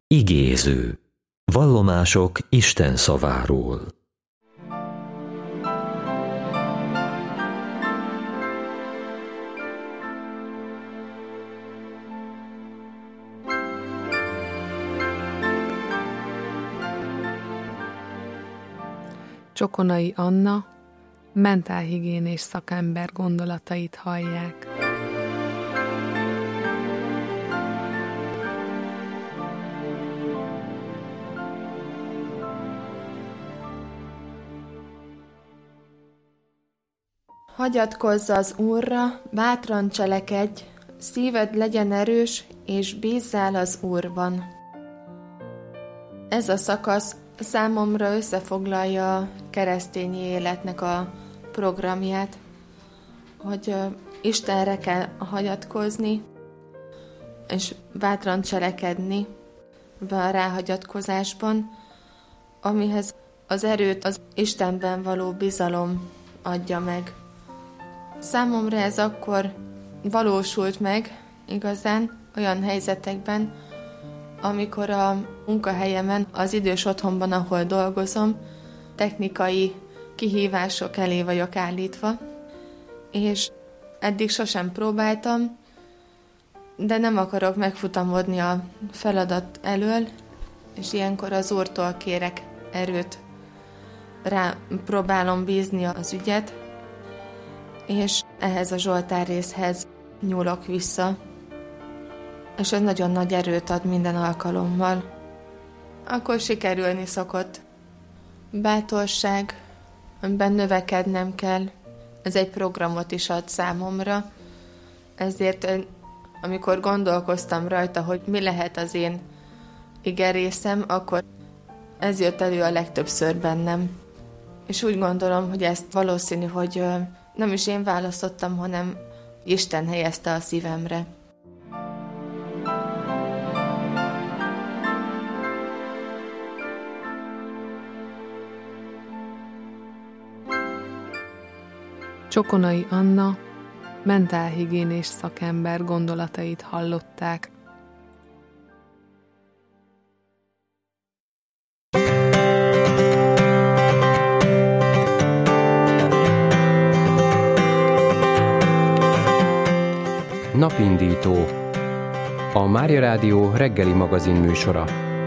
Igéző. Vallomások Isten szaváról. Csokonai Anna, mentálhigiénés szakember gondolatait hallják. Hagyatkozz az Úrra, bátran cselekedj, szíved legyen erős, és bízzál az Úrban. Ez a szakasz számomra összefoglalja a keresztény életnek a programját, hogy Istenre kell hagyatkozni, és bátran cselekedni a ráhagyatkozásban, amihez az erőt az Istenben való bizalom adja meg. Számomra ez akkor valósult meg igazán olyan helyzetekben, amikor a munkahelyemen, az idős otthonban, ahol dolgozom, technikai kihívások elé vagyok állítva, és eddig sosem próbáltam, de nem akarok megfutamodni a feladat elől, és ilyenkor az Úrtól kérek erőt, rá próbálom bízni az ügyet, és ehhez a Zsoltár részhez nyúlok vissza, és ez nagyon nagy erőt ad minden alkalommal. Akkor sikerülni szokott. Bátorság, amiben növekednem kell, ez egy programot is ad számomra, ezért amikor gondolkoztam rajta, hogy mi lehet az én igerészem, akkor ez jött elő a legtöbbször bennem. És úgy gondolom, hogy ezt valószínű, hogy nem is én választottam, hanem Isten helyezte a szívemre. Csokonai Anna, mentálhigiénés szakember gondolatait hallották. Napindító. A Mária Rádió reggeli magazin műsora.